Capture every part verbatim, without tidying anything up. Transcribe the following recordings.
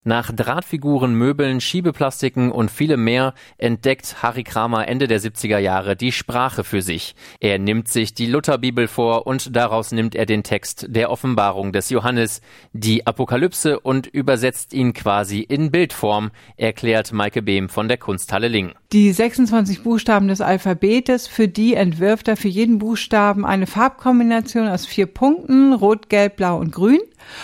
Nach Drahtfiguren, Möbeln, Schiebeplastiken und vielem mehr entdeckt Harry Kramer Ende der siebziger Jahre die Sprache für sich. Er nimmt sich die Lutherbibel vor und daraus nimmt er den Text der Offenbarung des Johannes, die Apokalypse, und übersetzt ihn quasi in Bildform, erklärt Maike Behm von der Kunsthalle Lingen. Die sechsundzwanzig Buchstaben des Alphabetes, für die entwirft er für jeden Buchstaben eine Farbkombination aus vier Punkten, Rot, Gelb, Blau und Grün.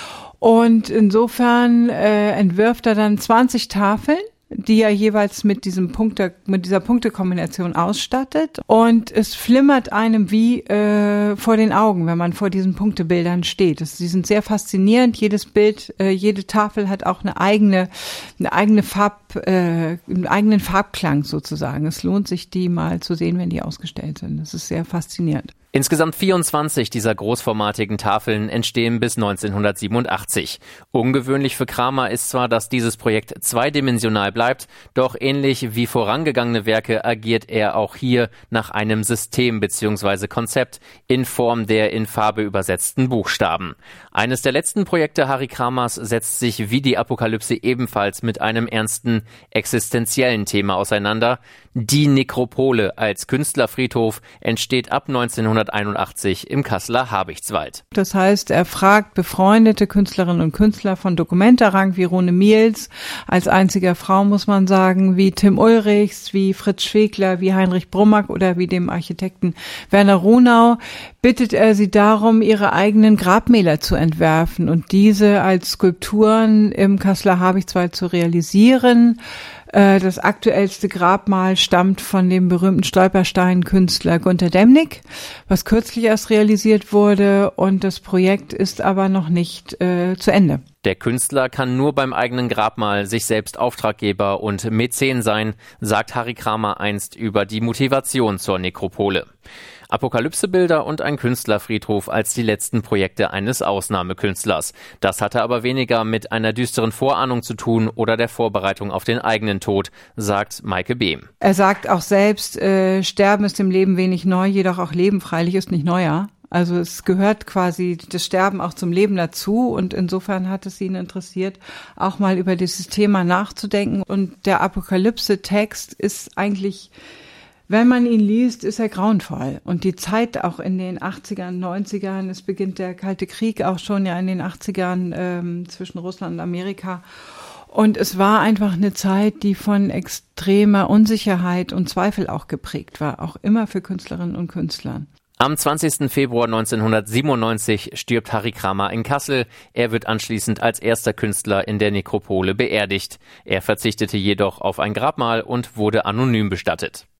Und insofern äh, entwirft er dann zwanzig Tafeln, die er jeweils mit diesem Punkte, mit dieser Punktekombination ausstattet. Und es flimmert einem wie äh, vor den Augen, wenn man vor diesen Punktebildern steht. Das, die sind sehr faszinierend. Jedes Bild, äh, jede Tafel hat auch eine eigene, eine eigene Farb, äh, einen eigenen Farbklang sozusagen. Es lohnt sich, die mal zu sehen, wenn die ausgestellt sind. Das ist sehr faszinierend. Insgesamt vierundzwanzig dieser großformatigen Tafeln entstehen bis neunzehnhundertsiebenundachtzig. Ungewöhnlich für Kramer ist zwar, dass dieses Projekt zweidimensional bleibt, doch ähnlich wie vorangegangene Werke agiert er auch hier nach einem System bzw. Konzept in Form der in Farbe übersetzten Buchstaben. Eines der letzten Projekte Harry Kramers setzt sich wie die Apokalypse ebenfalls mit einem ernsten existenziellen Thema auseinander. Die Nekropole als Künstlerfriedhof entsteht ab neunzehnhunderteinundachtzig im Kasseler Habichtswald. Das heißt, er fragt befreundete Künstlerinnen und Künstler von Dokumentarrang wie Rone Miels, als einziger Frau muss man sagen, wie Tim Ulrichs, wie Fritz Schwegler, wie Heinrich Brummack oder wie dem Architekten Werner Runau, bittet er sie darum, ihre eigenen Grabmäler zu entwerfen und diese als Skulpturen im Kasseler Habichtswald zu realisieren. Das aktuellste Grabmal stammt von dem berühmten Stolperstein-Künstler Gunter Demnig, was kürzlich erst realisiert wurde, und das Projekt ist aber noch nicht äh, zu Ende. Der Künstler kann nur beim eigenen Grabmal sich selbst Auftraggeber und Mäzen sein, sagt Harry Kramer einst über die Motivation zur Nekropole. Apokalypsebilder und ein Künstlerfriedhof als die letzten Projekte eines Ausnahmekünstlers. Das hatte aber weniger mit einer düsteren Vorahnung zu tun oder der Vorbereitung auf den eigenen Tod, sagt Maike Behm. Er sagt auch selbst, äh, Sterben ist im Leben wenig neu, jedoch auch Leben freilich ist nicht neuer. Also es gehört quasi das Sterben auch zum Leben dazu, und insofern hat es ihn interessiert, auch mal über dieses Thema nachzudenken. Und der Apokalypse-Text ist eigentlich, wenn man ihn liest, ist er grauenvoll. Und die Zeit auch in den achtzigern, neunzigern, es beginnt der Kalte Krieg auch schon ja in den achtzigern ähm, zwischen Russland und Amerika. Und es war einfach eine Zeit, die von extremer Unsicherheit und Zweifel auch geprägt war, auch immer für Künstlerinnen und Künstler. Am zwanzigsten Februar neunzehnhundertsiebenundneunzig stirbt Harry Kramer in Kassel. Er wird anschließend als erster Künstler in der Nekropole beerdigt. Er verzichtete jedoch auf ein Grabmal und wurde anonym bestattet.